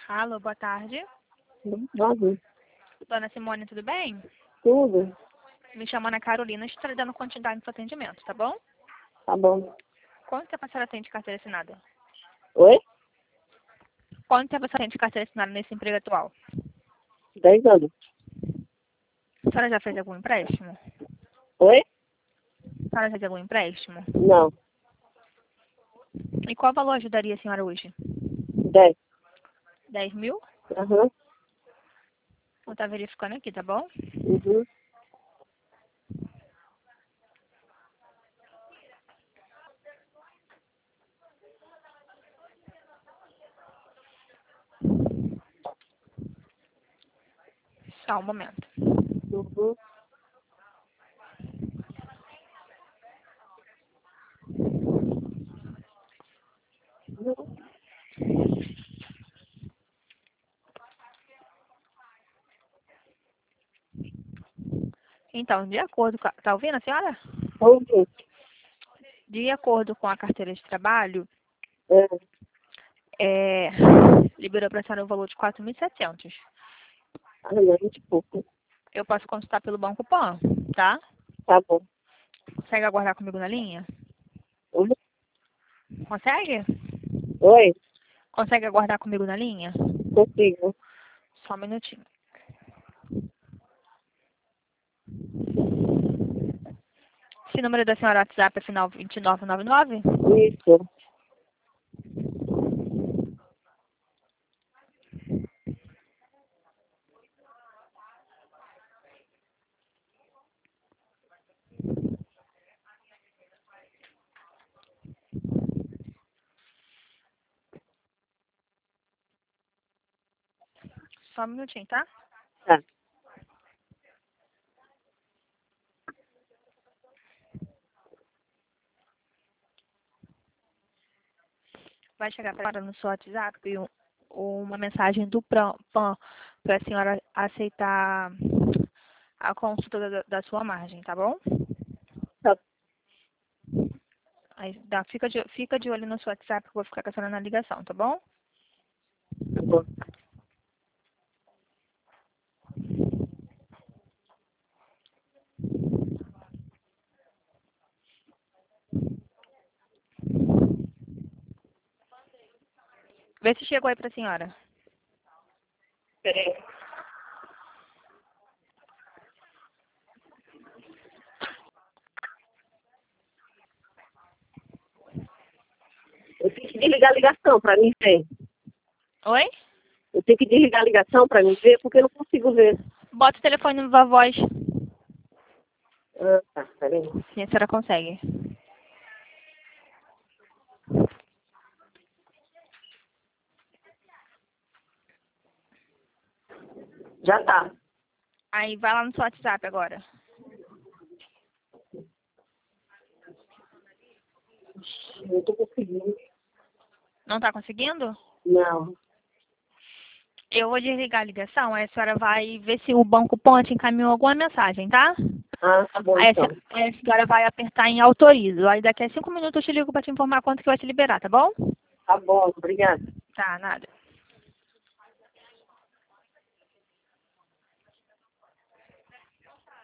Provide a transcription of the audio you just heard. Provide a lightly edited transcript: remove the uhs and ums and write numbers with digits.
Alô, boa tarde. Nove. Dona Simone, tudo bem? Tudo. Me chamo Ana Carolina, estou dando continuidade no seu atendimento, tá bom? Tá bom. Quanto tempo a senhora tem de carteira assinada? Oi? Quanto tempo a senhora tem de carteira assinada nesse emprego atual? 10 anos. A senhora já fez algum empréstimo? Oi? A senhora já fez algum empréstimo? Não. E qual valor ajudaria a senhora hoje? 10. 10 mil? Aham. Vou estar verificando aqui, tá bom? Uhum. Só um momento. Uhum. Então, de acordo com tá ouvindo a senhora? Ouvi. De acordo com a carteira de trabalho, É. é, liberou para a senhora o valor de 4.700. Ai, é 20 e pouco. Eu posso consultar pelo Banco Pan, tá? Tá bom. Consegue aguardar comigo na linha? Oi? Consegue? Oi? Consegue aguardar comigo na linha? Consigo. Só um minutinho. Esse número da senhora WhatsApp é final 2999? Isso. Só um minutinho, tá? Tá. Vai chegar agora no seu WhatsApp uma mensagem do PAN para a senhora aceitar a consulta da sua margem, tá bom? Tá. Aí fica de olho no seu WhatsApp que eu vou ficar com a senhora na ligação, tá bom? Tá bom. Vê se chegou aí pra senhora. Peraí. Eu tenho que desligar a ligação pra mim ver. Oi? Eu tenho que desligar a ligação pra mim ver porque eu não consigo ver. Bota o telefone no Viva Voz. Ah, tá. Peraí. Sim, a senhora consegue. Já tá. Aí vai lá no seu WhatsApp agora. Eu tô conseguindo. Não tá conseguindo? Não. Eu vou desligar a ligação, aí a senhora vai ver se o Banco Ponte encaminhou alguma mensagem, tá? Ah, tá bom Aí então. aí a senhora vai apertar em autorizo. Aí daqui a 5 minutos eu te ligo pra te informar quanto que vai te liberar, tá bom? Tá bom. Obrigada. Tá, nada.